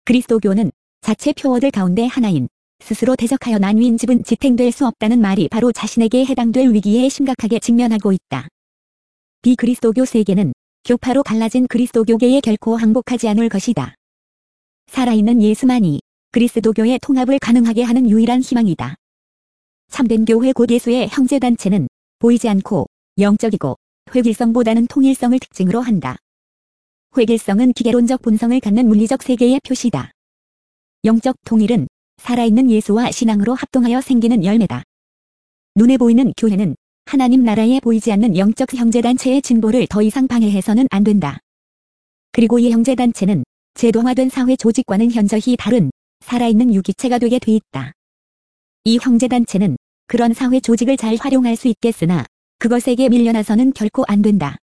그리스도교는 자체 표어들 가운데 하나인 스스로 대적하여 나뉘인 집은 지탱될 수 없다는 말이 바로 자신에게 해당될 위기에 심각하게 직면하고 있다. 비그리스도교 세계는 교파로 갈라진 그리스도교계에 결코 항복하지 않을 것이다. 살아있는 예수만이 그리스도교의 통합을 가능하게 하는 유일한 희망이다. 참된 교회 곧 예수의 형제단체는 보이지 않고 영적이고 획일성보다는 통일성을 특징으로 한다. 획일성은 기계론적 본성을 갖는 물리적 세계의 표시다. 영적 통일은 살아있는 예수와 신앙으로 합동하여 생기는 열매다. 눈에 보이는 교회는 하나님 나라에 보이지 않는 영적 형제단체의 진보를 더 이상 방해해서는 안 된다. 그리고 이 형제단체는 제도화된 사회 조직과는 현저히 다른 살아있는 유기체가 되게 돼 있다. 이 형제단체는 그런 사회 조직을 잘 활용할 수 있겠으나 그것에게 밀려나서는 결코 안 된다.